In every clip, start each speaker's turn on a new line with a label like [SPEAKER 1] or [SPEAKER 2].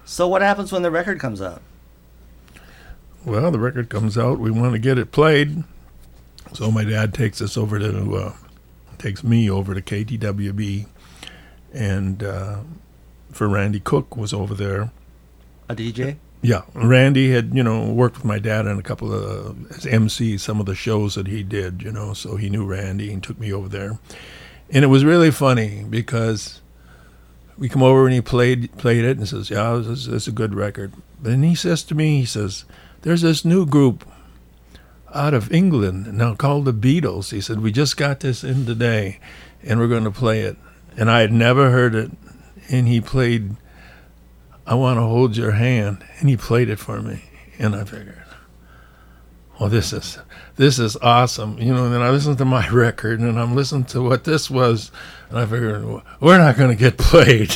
[SPEAKER 1] So what happens when the record comes out?
[SPEAKER 2] Well, the record comes out. We want to get it played. So my dad takes me over to KTWB, and for Randy Cook was over there.
[SPEAKER 1] A DJ?
[SPEAKER 2] Yeah, Randy had, worked with my dad on a couple of, as MC, some of the shows that he did, so he knew Randy and took me over there. And it was really funny because we come over and he played it and says, yeah, this is a good record. But then he says to me, there's this new group out of England now called the Beatles. He said, we just got this in today and we're going to play it. And I had never heard it. And he played I Want to Hold Your Hand, and he played it for me. And I figured, well, this is awesome. And then I listened to my record, and I'm listening to what this was, and I figured, we're not going to get played.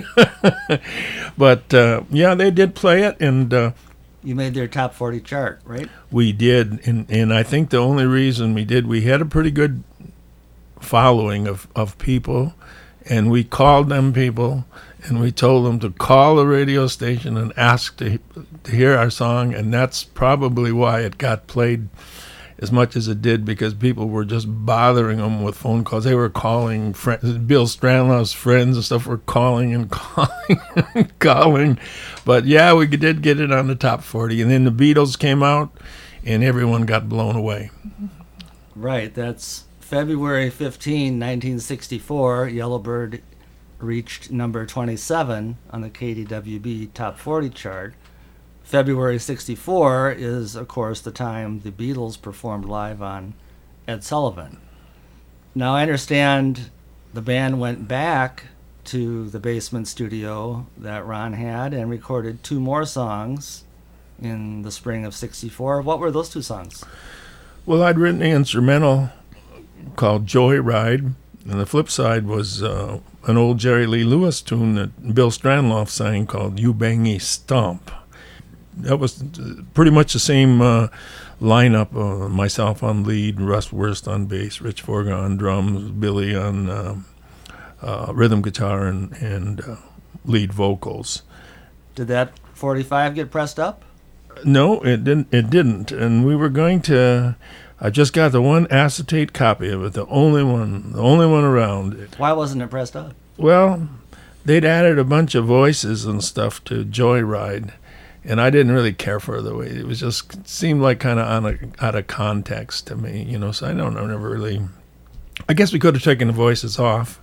[SPEAKER 2] But, yeah, they did play it, and
[SPEAKER 1] you made their top 40 chart, right?
[SPEAKER 2] We did, and I think the only reason we had a pretty good following of people, and we called them people, and we told them to call the radio station and ask to hear our song, and that's probably why it got played as much as it did, because people were just bothering them with phone calls. They were calling Bill Stranloff's friends and stuff were calling and calling and calling. But, yeah, we did get it on the top 40. And then the Beatles came out, and everyone got blown away.
[SPEAKER 1] Right. That's February 15, 1964. Yellowbird reached number 27 on the KTWB Top 40 chart. February 64 is, of course, the time the Beatles performed live on Ed Sullivan. Now, I understand the band went back to the basement studio that Ron had and recorded 2 more songs in the spring of 64. What were those 2 songs?
[SPEAKER 2] Well, I'd written an instrumental called Joyride, and the flip side was an old Jerry Lee Lewis tune that Bill Stranloff sang called You Bangy Stomp. That was pretty much the same lineup, myself on lead, Russ Wurst on bass, Rich Forga on drums, Billy on rhythm guitar and lead vocals.
[SPEAKER 1] Did that 45 get pressed up?
[SPEAKER 2] No, it didn't. And we were going to... I just got the one acetate copy of it, the only one around.
[SPEAKER 1] Why wasn't it pressed up?
[SPEAKER 2] Well, they'd added a bunch of voices and stuff to Joyride, and I didn't really care for the way it was. Just seemed like kind of out of context to me, So I never really. I guess we could have taken the voices off,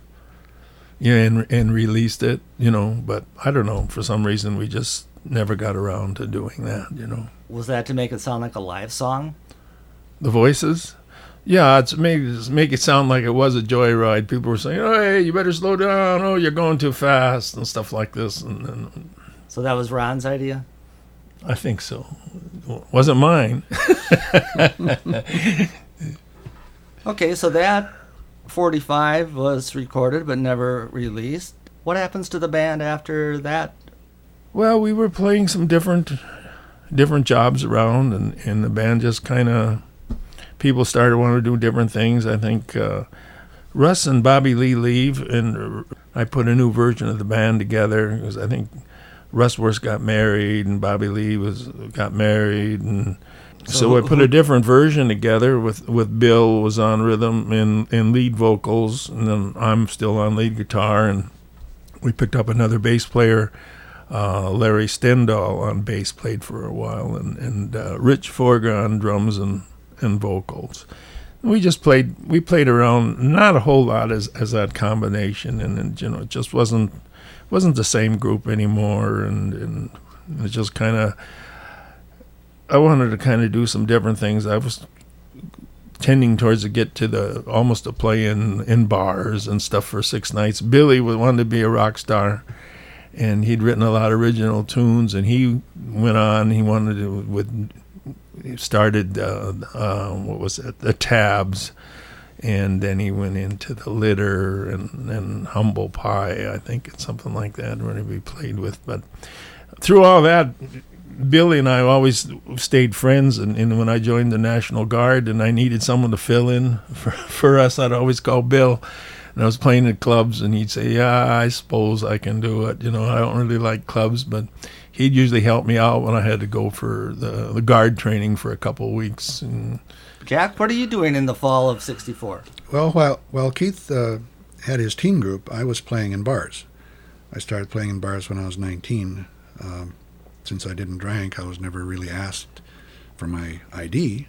[SPEAKER 2] and released it, But I don't know. For some reason, we just never got around to doing that,
[SPEAKER 1] Was that to make it sound like a live song?
[SPEAKER 2] The voices? Yeah, it's make it sound like it was a joyride. People were saying, oh, hey, you better slow down. Oh, you're going too fast and stuff like this. And
[SPEAKER 1] so that was Ron's idea?
[SPEAKER 2] I think so. It wasn't mine.
[SPEAKER 1] Okay, so that 45 was recorded but never released. What happens to the band after that?
[SPEAKER 2] Well, we were playing some different jobs around, and the band just kind of... People started wanting to do different things. I think Russ and Bobby Lee leave, and I put a new version of the band together because I think Russ Wurst got married and Bobby Lee got married, and so I put a different version together with Bill was on rhythm and lead vocals, and then I'm still on lead guitar, and we picked up another bass player, Larry Stendahl on bass, played for a while, and Rich Forga on drums and vocals. We played around, not a whole lot as that combination, and it just wasn't the same group anymore, and it just kind of, I wanted to kind of do some different things. I was tending towards to get to almost to play in bars and stuff for 6 nights. Billy wanted to be a rock star, and he'd written a lot of original tunes, and he went on, he wanted to, he started, the Tabs, and then he went into the Litter and Humble Pie, I think it's something like that, where we played with. But through all that, Billy and I always stayed friends, and when I joined the National Guard and I needed someone to fill in for us, I'd always call Bill. And I was playing at clubs, and he'd say, "Yeah, I suppose I can do it. You know, I don't really like clubs," but he'd usually help me out when I had to go for the guard training for a couple of weeks. And
[SPEAKER 1] Jack, what are you doing in the fall of '64?
[SPEAKER 3] Well, while Keith had his teen group, I was playing in bars. I started playing in bars when I was 19. Since I didn't drink, I was never really asked for my ID.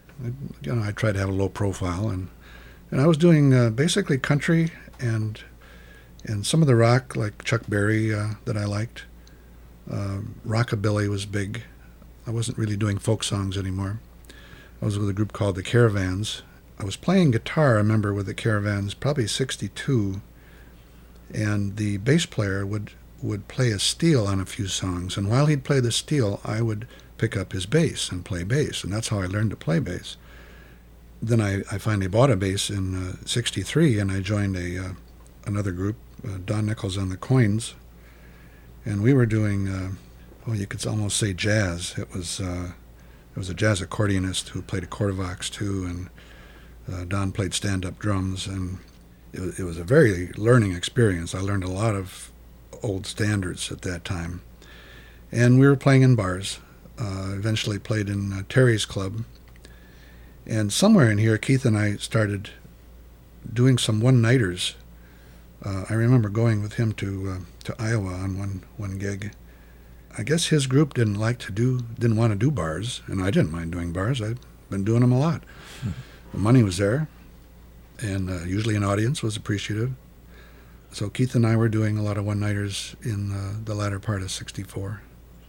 [SPEAKER 3] I tried to have a low profile, and I was doing basically country and some of the rock, like Chuck Berry, that I liked. Rockabilly was big. I wasn't really doing folk songs anymore. I was with a group called the Caravans. I was playing guitar, I remember, with the Caravans, probably 62, and the bass player would play a steel on a few songs, and while he'd play the steel, I would pick up his bass and play bass, and that's how I learned to play bass. Then I finally bought a bass in 63, and I joined another group, Don Nichols and the Coins, and we were doing, you could almost say jazz. It was a jazz accordionist who played a Quartervox too, and Don played stand-up drums, and it was a very learning experience. I learned a lot of old standards at that time, and we were playing in bars. Eventually played in Terry's Club, and somewhere in here, Keith and I started doing some one-nighters. I remember going with him to Iowa on one gig. I guess his group didn't want to do bars, and I didn't mind doing bars. I'd been doing them a lot. Mm-hmm. The money was there, and usually an audience was appreciative. So Keith and I were doing a lot of one-nighters in the latter part of '64.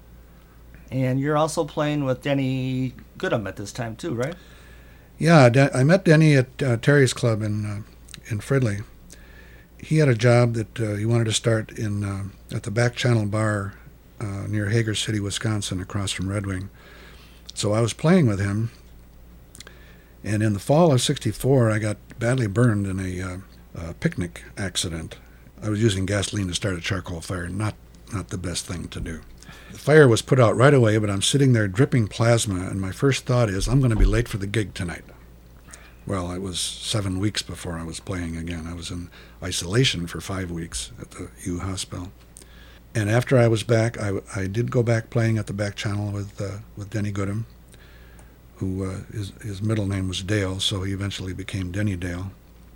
[SPEAKER 1] And you're also playing with Denny Goodham at this time too, right?
[SPEAKER 3] Yeah, I met Denny at Terry's Club in Fridley. He had a job that he wanted to start at the Back Channel Bar near Hager City, Wisconsin, across from Red Wing. So I was playing with him, and in the fall of '64, I got badly burned in a picnic accident. I was using gasoline to start a charcoal fire, not the best thing to do. The fire was put out right away, but I'm sitting there dripping plasma, and my first thought is, I'm going to be late for the gig tonight. Well, it was 7 weeks before I was playing again. I was in isolation for 5 weeks at the U Hospital. And after I was back, I did go back playing at the Back Channel with Denny Goodham, who his middle name was Dale, so he eventually became Denny Dale.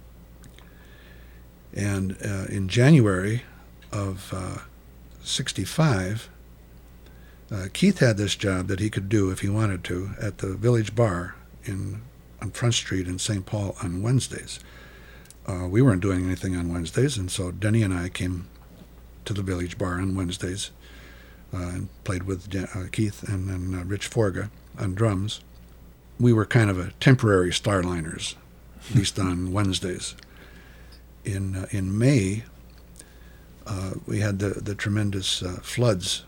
[SPEAKER 3] And in January of '65, Keith had this job that he could do if he wanted to at the Village Bar on Front Street in St. Paul on Wednesdays. We weren't doing anything on Wednesdays, and so Denny and I came to the Village Bar on Wednesdays and played with Keith and then Rich Forga on drums. We were kind of a temporary Starliners, at least on Wednesdays. In May, we had the tremendous floods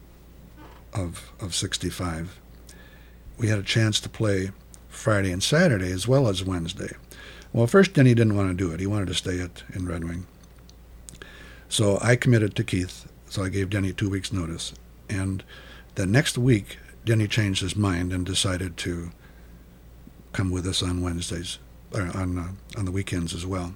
[SPEAKER 3] of '65. We had a chance to play Friday and Saturday as well as Wednesday. Well, first Denny didn't want to do it. He wanted to stay in Red Wing. So I committed to Keith, so I gave Denny 2 weeks' notice. And the next week, Denny changed his mind and decided to come with us on Wednesdays, or on the weekends as well.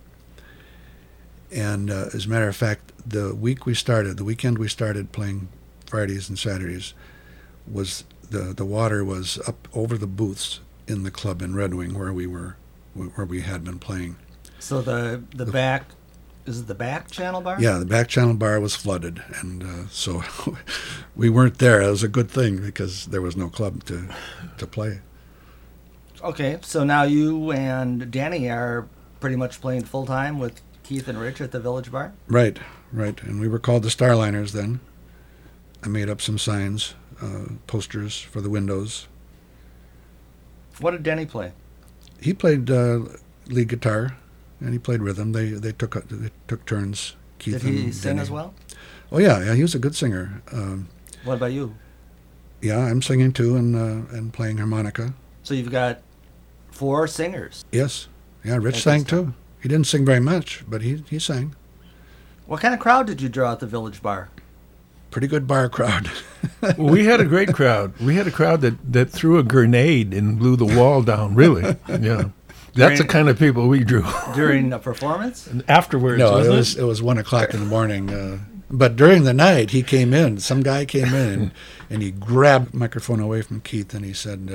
[SPEAKER 3] And as a matter of fact, the weekend we started playing Fridays and Saturdays, was the water was up over the booths in the club in Red Wing where we had been playing.
[SPEAKER 1] So the back, is it the Back Channel Bar?
[SPEAKER 3] Yeah, the Back Channel Bar was flooded, and so we weren't there. It was a good thing because there was no club to play.
[SPEAKER 1] Okay, so now you and Danny are pretty much playing full time with Keith and Rich at the Village Bar? Right.
[SPEAKER 3] And we were called the Starliners then. I made up some signs, posters for the windows.
[SPEAKER 1] What did Denny play?
[SPEAKER 3] He played lead guitar, and he played rhythm. They took turns. Keith
[SPEAKER 1] Did he
[SPEAKER 3] and
[SPEAKER 1] sing
[SPEAKER 3] Denny.
[SPEAKER 1] as well?
[SPEAKER 3] Oh yeah, he was a good singer.
[SPEAKER 1] What about you?
[SPEAKER 3] Yeah, I'm singing too, and playing harmonica.
[SPEAKER 1] So you've got 4 singers.
[SPEAKER 3] Yes. Yeah, Rich sang too. He didn't sing very much, but he sang.
[SPEAKER 1] What kind of crowd did you draw at the Village Bar?
[SPEAKER 3] Pretty good bar crowd.
[SPEAKER 2] Well, we had a great crowd. We had a crowd that threw a grenade and blew the wall down, really. Yeah. That's the kind of people we drew.
[SPEAKER 1] During a performance?
[SPEAKER 2] And afterwards,
[SPEAKER 3] No,
[SPEAKER 2] wasn't
[SPEAKER 3] it was 1 o'clock in the morning. But during the night, he came in. Some guy came in, and he grabbed the microphone away from Keith, and he said,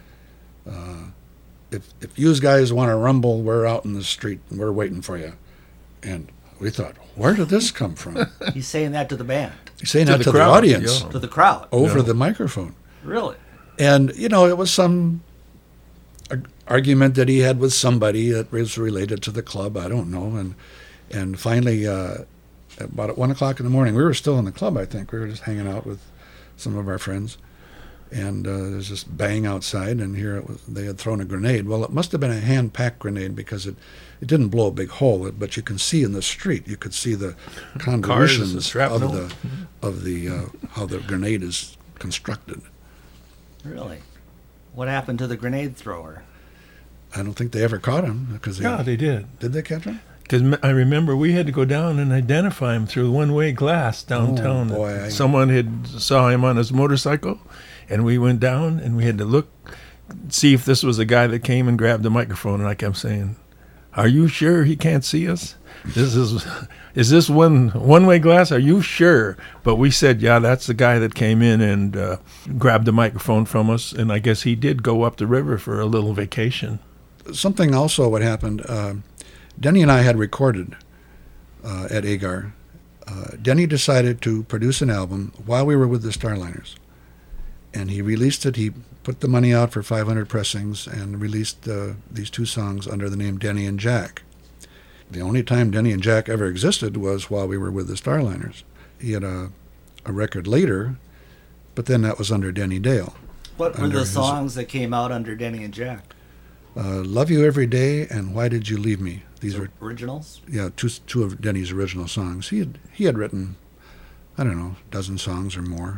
[SPEAKER 3] if you guys want to rumble, we're out in the street, and we're waiting for you. And we thought, where did this come from?
[SPEAKER 1] He's saying that to the band,
[SPEAKER 3] He's saying that to the
[SPEAKER 2] crowd,
[SPEAKER 3] audience
[SPEAKER 2] yeah.
[SPEAKER 1] to the crowd.
[SPEAKER 3] over
[SPEAKER 2] Yeah.
[SPEAKER 3] the microphone.
[SPEAKER 1] Really?
[SPEAKER 3] And, it was some argument that he had with somebody that was related to the club. I don't know. And finally, about at 1 o'clock in the morning, we were still in the club, I think. We were just hanging out with some of our friends. And there's this bang outside, and here it was, they had thrown a grenade. Well, it must have been a hand-packed grenade because it didn't blow a big hole, but you can see in the street, you could see the convolutions
[SPEAKER 2] and shrapnel.
[SPEAKER 3] of the how the grenade is constructed.
[SPEAKER 1] Really? What happened to the grenade thrower?
[SPEAKER 3] I don't think they ever caught him because
[SPEAKER 2] Yeah, they did.
[SPEAKER 3] Did they catch him?
[SPEAKER 2] Because I remember we had to go down and identify him through one-way glass downtown.
[SPEAKER 3] Oh, boy,
[SPEAKER 2] Someone had saw him on his motorcycle, and we went down and we had to look, see if this was the guy that came and grabbed the microphone. And I kept saying, "Are you sure he can't see us? Is this one-way glass? Are you sure?" But we said, "Yeah, that's the guy that came in and grabbed the microphone from us." And I guess he did go up the river for a little vacation.
[SPEAKER 3] Something also what happened. Denny and I had recorded at Agar. Denny decided to produce an album while we were with the Starliners, and he released it. He put the money out for 500 pressings and released these two songs under the name Denny and Jack. The only time Denny and Jack ever existed was while we were with the Starliners. He had a record later, but then that was under Denny Dale.
[SPEAKER 1] What were
[SPEAKER 3] Under
[SPEAKER 1] the
[SPEAKER 3] his-
[SPEAKER 1] songs that came out under Denny and Jack?
[SPEAKER 3] Love You Every Day and Why Did You Leave Me? These are
[SPEAKER 1] Originals?
[SPEAKER 3] two of Denny's original songs. He had written, I don't know, a dozen songs or more.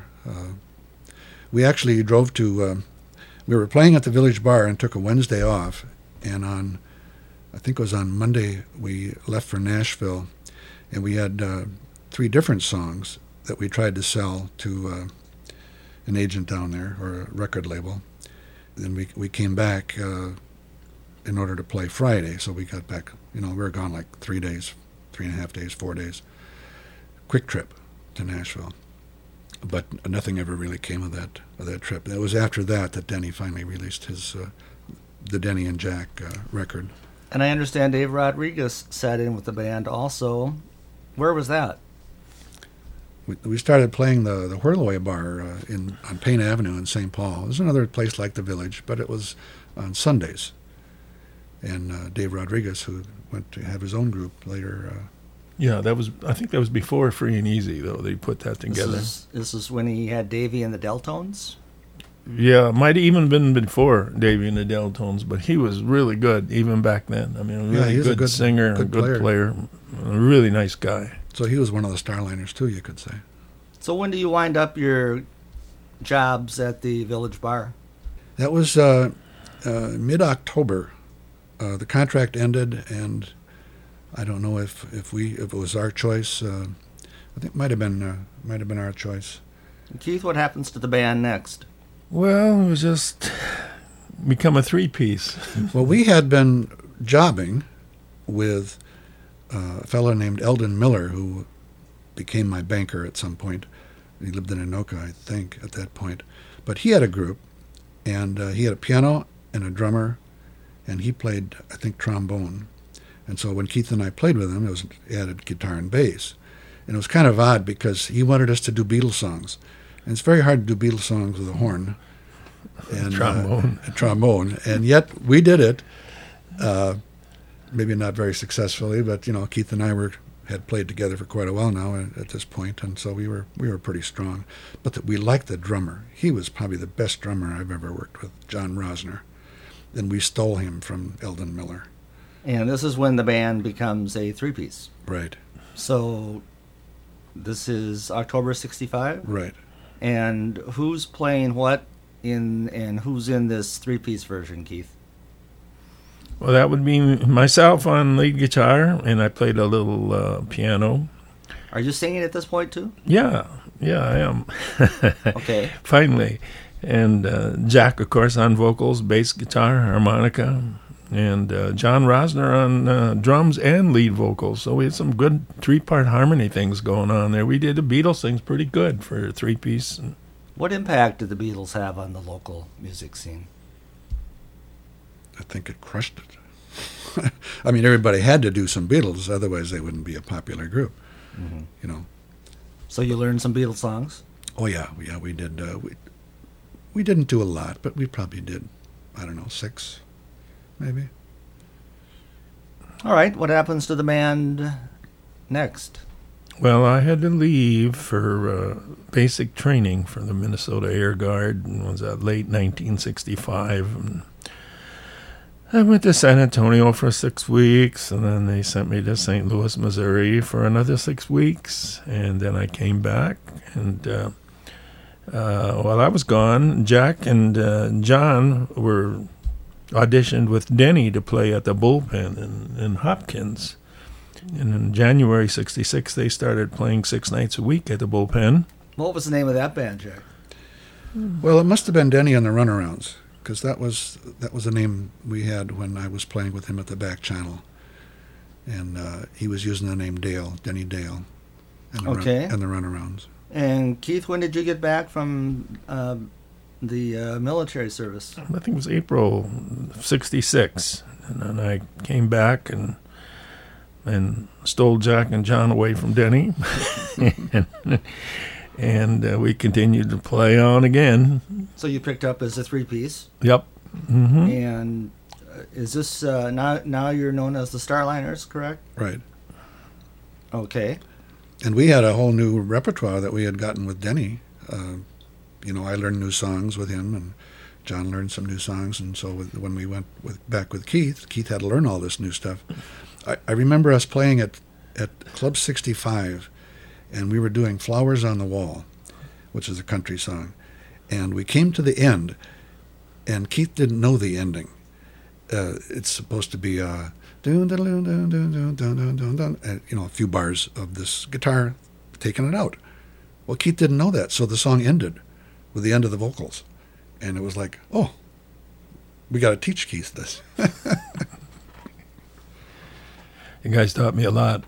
[SPEAKER 3] We actually drove to, we were playing at the Village Bar and took a Wednesday off, and I think it was on Monday, we left for Nashville, and we had 3 different songs that we tried to sell to an agent down there, or a record label. Then we came back in order to play Friday, so we got back, we were gone like 3 days, 3.5 days, 4 days. Quick trip to Nashville. But nothing ever really came of that trip. It was after that Denny finally released his the Denny and Jack record.
[SPEAKER 1] And I understand Dave Rodriguez sat in with the band also. Where was that?
[SPEAKER 3] We started playing the Whirlaway Bar on Payne Avenue in St. Paul. It was another place like the Village, but it was on Sundays. And Dave Rodriguez, who went to have his own group later.
[SPEAKER 2] Yeah, I think that was before Free and Easy, though. They put that together.
[SPEAKER 1] This is when he had Davy and the Deltones?
[SPEAKER 2] Yeah, it might have even been before Davy and the Deltones, but he was really good even back then. I mean, a really
[SPEAKER 3] he's a
[SPEAKER 2] good
[SPEAKER 3] good
[SPEAKER 2] singer,
[SPEAKER 3] good
[SPEAKER 2] a good player, a really nice guy.
[SPEAKER 3] So he was one of the Starliners, too, you could say.
[SPEAKER 1] So when do you wind up your jobs at the Village Bar?
[SPEAKER 3] That was mid-October. The contract ended, and I don't know if it was our choice. I think it might have been our choice.
[SPEAKER 1] Keith, what happens to the band next?
[SPEAKER 2] Well, it was just become a 3-piece.
[SPEAKER 3] Well, we had been jobbing with a fellow named Eldon Miller, who became my banker at some point. He lived in Anoka, I think, at that point. But he had a group, and he had a piano and a drummer, and he played, I think, trombone. And so when Keith and I played with him, he added guitar and bass. And it was kind of odd because he wanted us to do Beatles songs. And it's very hard to do Beatles songs with a horn. And
[SPEAKER 2] Trombone.
[SPEAKER 3] A trombone. And yet we did it. Maybe not very successfully, but, Keith and I had played together for quite a while now at this point, and so we were pretty strong. But we liked the drummer. He was probably the best drummer I've ever worked with, John Rosner. And we stole him from Eldon Miller.
[SPEAKER 1] And this is when the band becomes a 3-piece.
[SPEAKER 3] Right.
[SPEAKER 1] So this is October 65?
[SPEAKER 3] Right.
[SPEAKER 1] And who's playing what and who's in this 3-piece version, Keith?
[SPEAKER 2] Well, that would be myself on lead guitar, and I played a little piano.
[SPEAKER 1] Are you singing at this point too?
[SPEAKER 2] Yeah, I am.
[SPEAKER 1] Okay.
[SPEAKER 2] Finally. And Jack, of course, on vocals, bass guitar, harmonica, and John Rosner on drums and lead vocals. So we had some good three-part harmony things going on there. We did the Beatles things pretty good for a three-piece.
[SPEAKER 1] What impact did the Beatles have on the local music scene?
[SPEAKER 3] I think it crushed it. I mean, everybody had to do some Beatles, otherwise they wouldn't be a popular group.
[SPEAKER 1] Mm-hmm.
[SPEAKER 3] You know.
[SPEAKER 1] So you learned some Beatles songs?
[SPEAKER 3] Oh yeah, we did. We didn't do a lot, but we probably did. I don't know, 6, maybe.
[SPEAKER 1] All right. What happens to the band next?
[SPEAKER 2] Well, I had to leave for basic training for the Minnesota Air Guard, and was late 1965. And I went to San Antonio for 6 weeks, and then they sent me to St. Louis, Missouri for another 6 weeks, and then I came back. And while I was gone, Jack and John were auditioned with Denny to play at the Bullpen in Hopkins. And in January '66, they started playing 6 nights a week at the Bullpen.
[SPEAKER 1] What was the name of that band, Jack?
[SPEAKER 3] Well, it must have been Denny and the Runarounds, because that was the name we had when I was playing with him at the back channel, and he was using the name Dale, Denny Dale, and the Runarounds. And
[SPEAKER 1] Keith, when did you get back from the military service?
[SPEAKER 2] I think it was April '66, and then I came back and stole Jack and John away from Denny, and we continued to play on again.
[SPEAKER 1] So you picked up as a 3-piece.
[SPEAKER 2] Yep. Mm-hmm.
[SPEAKER 1] And is this now you're known as the Starliners, correct?
[SPEAKER 3] Right.
[SPEAKER 1] Okay.
[SPEAKER 3] And we had a whole new repertoire that we had gotten with Denny. I learned new songs with him, and John learned some new songs. And so when we went back with Keith had to learn all this new stuff. I remember us playing at Club 65, and we were doing Flowers on the Wall, which is a country song. And we came to the end, and Keith didn't know the ending. It's supposed to be dun dun dun dun dun dun dun dun dun, and a few bars of this guitar taking it out. Well, Keith didn't know that, so the song ended with the end of the vocals, and it was like, oh, we got to teach Keith this.
[SPEAKER 2] You guys taught me a lot.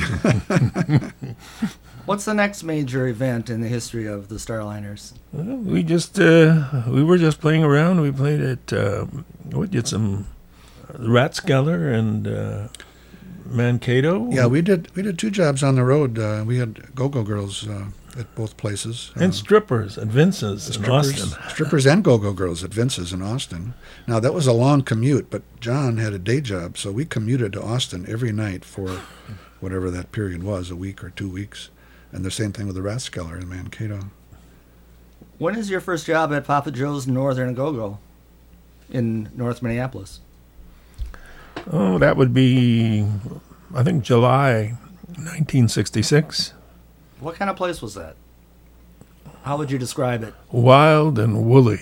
[SPEAKER 1] What's the next major event in the history of the Starliners?
[SPEAKER 2] Well, we were just playing around. We played at we did some Rathskeller and Mankato.
[SPEAKER 3] Yeah, we did 2 jobs on the road. We had Go-Go Girls at both places.
[SPEAKER 2] And strippers at Vince's in Austin.
[SPEAKER 3] Strippers and Go-Go Girls at Vince's in Austin. Now, that was a long commute, but John had a day job, so we commuted to Austin every night for whatever that period was, a week or 2 weeks. And the same thing with the Rathskeller in Mankato.
[SPEAKER 1] When is your first job at Papa Joe's Northern Go-Go in North Minneapolis?
[SPEAKER 2] Oh, that would be, I think, July 1966.
[SPEAKER 1] What kind of place was that? How would you describe it?
[SPEAKER 2] Wild and woolly.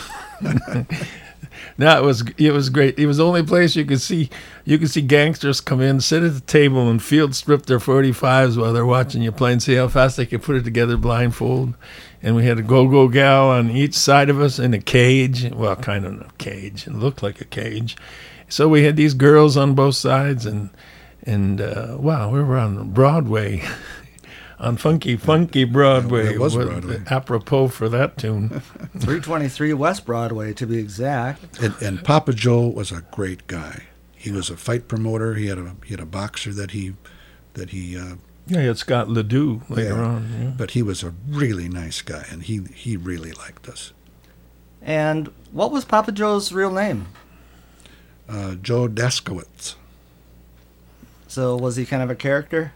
[SPEAKER 2] No, it was great. It was the only place you could see gangsters come in, sit at the table, and field strip their 45s while they're watching you play and see how fast they could put it together blindfold. And we had a go-go gal on each side of us in a cage. Well, kind of a cage. It looked like a cage. So we had these girls on both sides, and wow, we were on Broadway. On funky Broadway.
[SPEAKER 3] It was Broadway.
[SPEAKER 2] Apropos for that tune.
[SPEAKER 1] 323 West Broadway, to be exact.
[SPEAKER 3] And Papa Joe was a great guy. He was a fight promoter. He had a boxer that he
[SPEAKER 2] yeah, he had Scott Ledoux later on. Yeah.
[SPEAKER 3] But he was a really nice guy, and he really liked us.
[SPEAKER 1] And what was Papa Joe's real name?
[SPEAKER 3] Joe Daskowitz.
[SPEAKER 1] So was he kind of a character?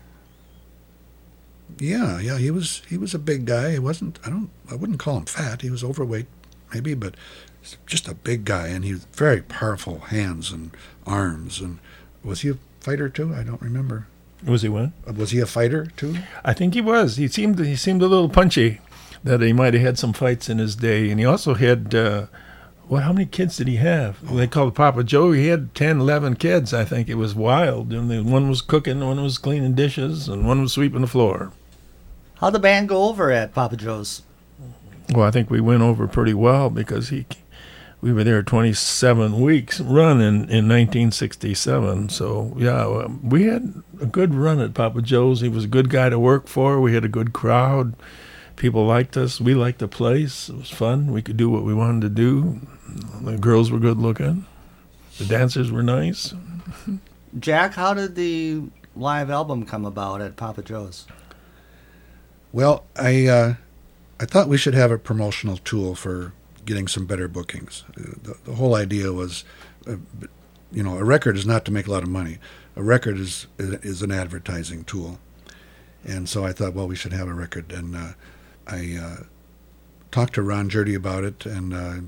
[SPEAKER 3] Yeah, he was a big guy. I wouldn't call him fat. He was overweight, maybe, but just a big guy, and he was very powerful hands and arms. And was he a fighter too? I don't remember.
[SPEAKER 2] Was he what?
[SPEAKER 3] Was he a fighter too?
[SPEAKER 2] I think he was. He seemed a little punchy. That he might have had some fights in his day, and he also had. How many kids did he have? Oh. They called Papa Joe. He had 10, 11 kids. I think it was wild. And one was cooking, one was cleaning dishes, and one was sweeping the floor.
[SPEAKER 1] How'd the band go over at Papa Joe's?
[SPEAKER 2] Well, I think we went over pretty well because we were there 27 weeks run in 1967. So, yeah, we had a good run at Papa Joe's. He was a good guy to work for. We had a good crowd. People liked us. We liked the place. It was fun. We could do what we wanted to do. The girls were good looking. The dancers were nice.
[SPEAKER 1] Jack, how did the live album come about at Papa Joe's?
[SPEAKER 3] Well, I thought we should have a promotional tool for getting some better bookings. The whole idea was, a record is not to make a lot of money. A record is an advertising tool. And so I thought, well, we should have a record. And I talked to Ron Jerdy about it, and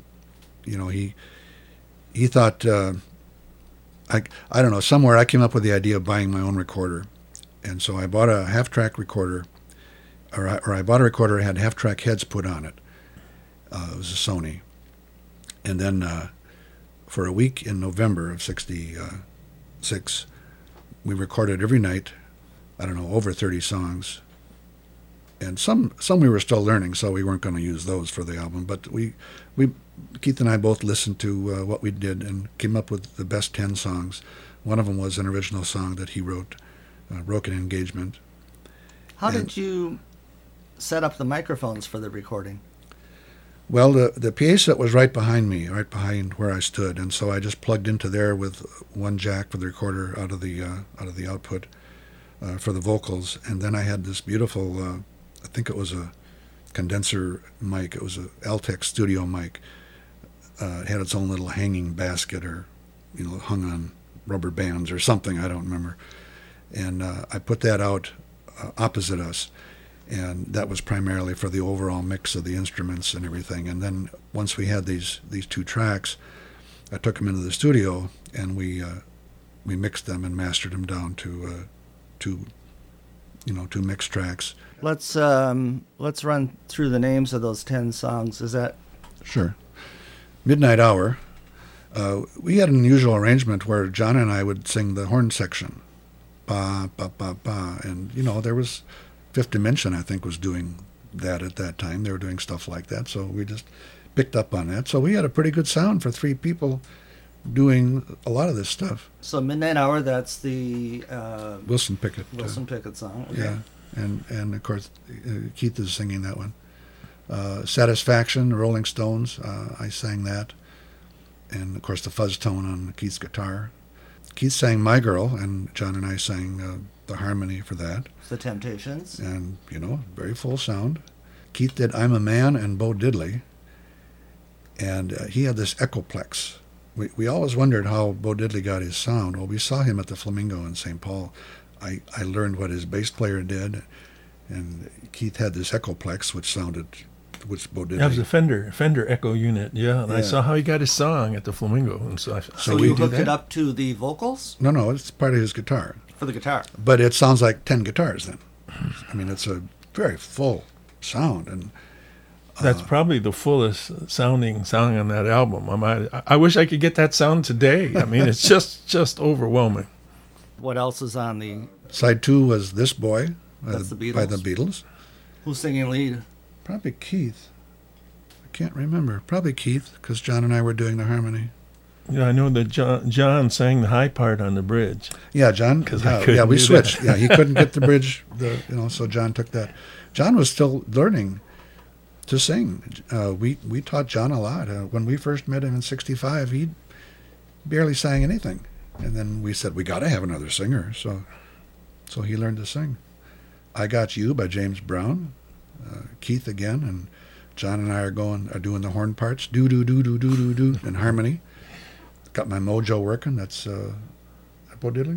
[SPEAKER 3] he thought, I don't know, somewhere I came up with the idea of buying my own recorder. And so I bought a half-track recorder, or I bought a recorder that had half-track heads put on it. It was a Sony. And then for a week in November of 66, we recorded every night, I don't know, over 30 songs. And some we were still learning, so we weren't going to use those for the album. But Keith and I both listened to what we did and came up with the best 10 songs. One of them was an original song that he wrote, Broken Engagement.
[SPEAKER 1] How did you set up the microphones for the recording?
[SPEAKER 3] Well, the PA set was right behind me, right behind where I stood, and so I just plugged into there with one jack for the recorder out of the output for the vocals, and then I had this beautiful, I think it was a condenser mic. It was a Altec studio mic. It had its own little hanging basket, or hung on rubber bands or something. I don't remember. And I put that out opposite us. And that was primarily for the overall mix of the instruments and everything. And then once we had these 2 tracks, I took them into the studio and we mixed them and mastered them down to 2 mixed tracks.
[SPEAKER 1] Let's run through the names of those 10 songs. Is that
[SPEAKER 3] sure? Midnight Hour. We had an unusual arrangement where John and I would sing the horn section, ba ba ba ba, and there was. Fifth Dimension, I think, was doing that at that time. They were doing stuff like that, so we just picked up on that. So we had a pretty good sound for 3 people doing a lot of this stuff.
[SPEAKER 1] So Midnight Hour, that's the
[SPEAKER 3] Wilson Pickett.
[SPEAKER 1] Wilson Pickett song. Okay.
[SPEAKER 3] Yeah, and of course Keith is singing that one. Satisfaction, the Rolling Stones, I sang that, and of course the fuzz tone on Keith's guitar. Keith sang My Girl, and John and I sang the harmony for that.
[SPEAKER 1] The Temptations.
[SPEAKER 3] And, very full sound. Keith did I'm a Man and Bo Diddley. And he had this Echoplex. We always wondered how Bo Diddley got his sound. Well, we saw him at the Flamingo in St. Paul. I learned what his bass player did. And Keith had this Echoplex, which Bo Diddley...
[SPEAKER 2] That was a Fender Echo unit, yeah. And I saw how he got his song at the Flamingo. And so
[SPEAKER 1] you hooked it up to the vocals?
[SPEAKER 3] No, it's part of his guitar.
[SPEAKER 1] For the guitar.
[SPEAKER 3] But it sounds like 10 guitars then. I mean, it's a very full sound. And
[SPEAKER 2] that's probably the fullest sounding song on that album. I wish I could get that sound today. I mean, it's just overwhelming.
[SPEAKER 1] What else is on the...
[SPEAKER 3] Side 2 was This Boy by
[SPEAKER 1] the Beatles.
[SPEAKER 3] By the Beatles.
[SPEAKER 1] Who's singing lead?
[SPEAKER 3] Probably Keith. I can't remember. Probably Keith, because John and I were doing the harmony.
[SPEAKER 2] Yeah, I know that John sang the high part on the bridge.
[SPEAKER 3] Yeah, John. We switched. Yeah, he couldn't get the bridge. So John took that. John was still learning to sing. We taught John a lot. When we first met him in '65, he barely sang anything, and then we said we got to have another singer. So he learned to sing. I Got You by James Brown. Keith again, and John and I are doing the horn parts. Do do do do do do do in harmony. Got My Mojo Working. That's Bo Diddley?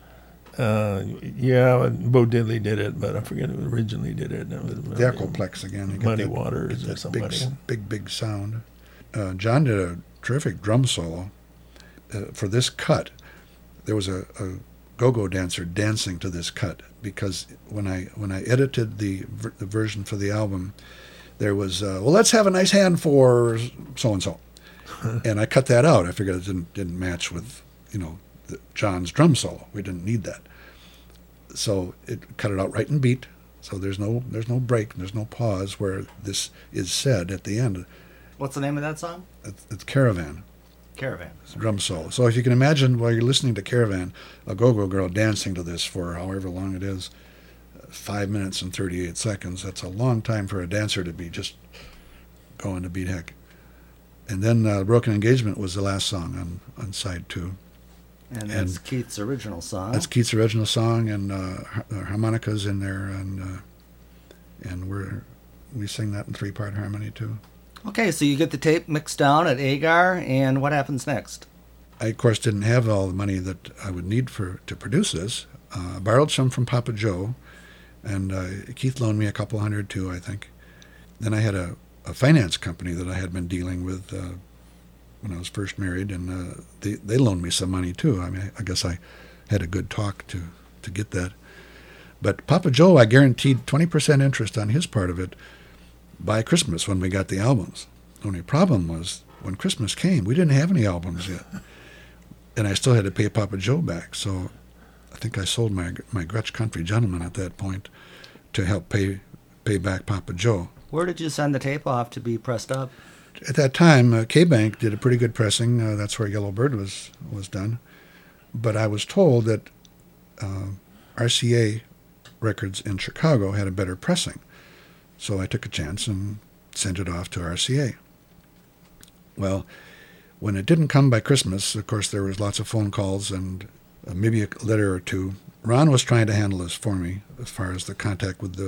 [SPEAKER 2] Yeah, Bo Diddley did it, but I forget who originally did it.
[SPEAKER 3] The Echoplex again.
[SPEAKER 2] Muddy Waters or somebody.
[SPEAKER 3] Big sound. John did a terrific drum solo. For this cut, there was a go-go dancer dancing to this cut, because when I edited the version for the album, there was, let's have a nice hand for so-and-so. And I cut that out. I figured it didn't match with, John's drum solo. We didn't need that. So it cut it out right in beat. So there's no break, there's no pause where this is said at the end.
[SPEAKER 1] What's the name of that song?
[SPEAKER 3] It's Caravan.
[SPEAKER 1] Caravan.
[SPEAKER 3] It's a drum solo. So if you can imagine while you're listening to Caravan, a go-go girl dancing to this for however long it is, 5 minutes and 38 seconds, that's a long time for a dancer to be just going to beat heck. And then Broken Engagement was the last song on side 2.
[SPEAKER 1] And that's Keith's original song.
[SPEAKER 3] That's Keith's original song, and harmonicas in there, and we sing that in 3-part harmony too.
[SPEAKER 1] Okay, so you get the tape mixed down at Agar, and what happens next?
[SPEAKER 3] I, of course, didn't have all the money that I would need to produce this. I borrowed some from Papa Joe, and Keith loaned me a couple hundred too, I think. Then I had a finance company that I had been dealing with when I was first married, and they loaned me some money too. I mean, I guess I had a good talk to get that. But Papa Joe, I guaranteed 20% interest on his part of it by Christmas when we got the albums. The only problem was when Christmas came, we didn't have any albums yet. And I still had to pay Papa Joe back. So I think I sold my Gretsch Country Gentleman at that point to help pay back Papa Joe.
[SPEAKER 1] Where did you send the tape off to be pressed up?
[SPEAKER 3] At that time, K-Bank did a pretty good pressing. That's where Yellow Bird was done. But I was told that RCA Records in Chicago had a better pressing. So I took a chance and sent it off to RCA. Well, when it didn't come by Christmas, of course, there was lots of phone calls and maybe a letter or two. Ron was trying to handle this for me as far as the contact with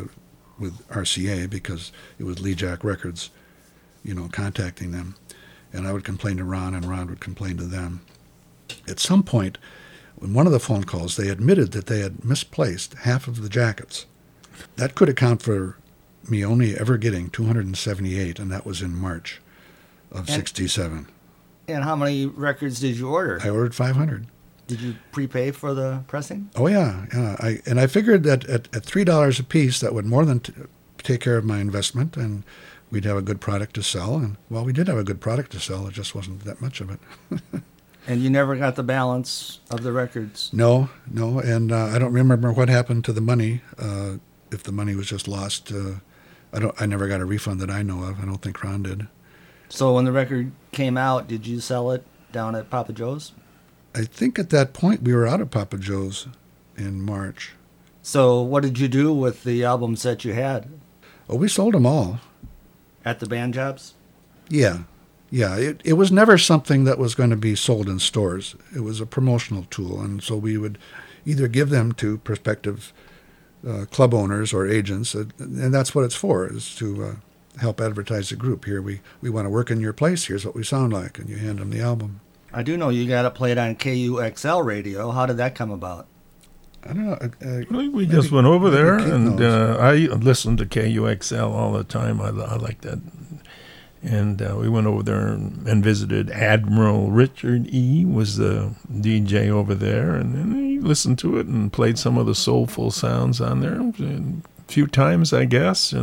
[SPEAKER 3] RCA, because it was Lee Jack Records, contacting them. And I would complain to Ron, and Ron would complain to them. At some point, in one of the phone calls, they admitted that they had misplaced half of the jackets. That could account for me only ever getting 278, and that was in March of 67.
[SPEAKER 1] And how many records did you order?
[SPEAKER 3] I ordered 500.
[SPEAKER 1] Did you prepay for the pressing?
[SPEAKER 3] Oh, yeah. I figured that at $3 a piece, that would more than take care of my investment, and we'd have a good product to sell. And, well, we did have a good product to sell. It just wasn't that much of it.
[SPEAKER 1] And you never got the balance of the records?
[SPEAKER 3] No. And I don't remember what happened to the money, if the money was just lost. I never got a refund that I know of. I don't think Ron did.
[SPEAKER 1] So when the record came out, did you sell it down at Papa Joe's?
[SPEAKER 3] I think at that point we were out of Papa Joe's in March.
[SPEAKER 1] So what did you do with the albums that you had?
[SPEAKER 3] Oh, we sold them all.
[SPEAKER 1] At the band jobs?
[SPEAKER 3] Yeah. It was never something that was going to be sold in stores. It was a promotional tool, and so we would either give them to prospective club owners or agents, and that's what it's for, is to help advertise the group. Here, we want to work in your place. Here's what we sound like, and you hand them the album.
[SPEAKER 1] I do know you got it played on KUXL radio. How did that come about?
[SPEAKER 3] I don't know.
[SPEAKER 2] We just went over there, and I listened to KUXL all the time. I like that. And we went over there and visited Admiral Richard E. was the DJ over there, and then he listened to it and played some of the soulful sounds on there a few times, I guess,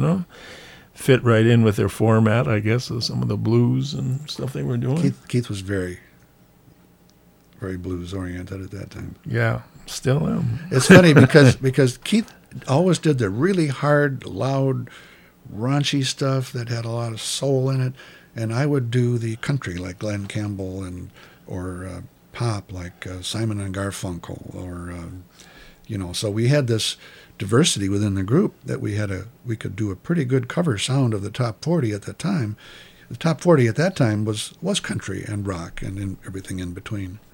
[SPEAKER 2] Fit right in with their format, I guess, of some of the blues and stuff they were doing.
[SPEAKER 3] Keith was very, very blues-oriented at that time.
[SPEAKER 2] Yeah, still am.
[SPEAKER 3] It's funny because Keith always did the really hard, loud, raunchy stuff that had a lot of soul in it, and I would do the country like Glenn Campbell or pop like Simon and Garfunkel, or so we had this diversity within the group that we could do a pretty good cover sound of the top 40 at that time. The top 40 at that time was country and rock and everything in between.